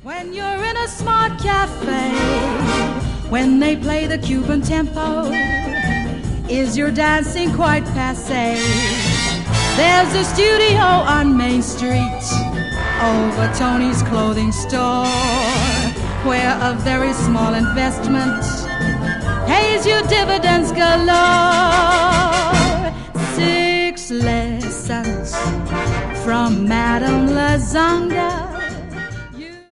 When you're in a smart cafe, when they play the Cuban tempo, is your dancing quite passé? There's a studio on Main Street over Tony's clothing store, where a very small investment pays you dividends galore. 6 lessons from Madame Lasagna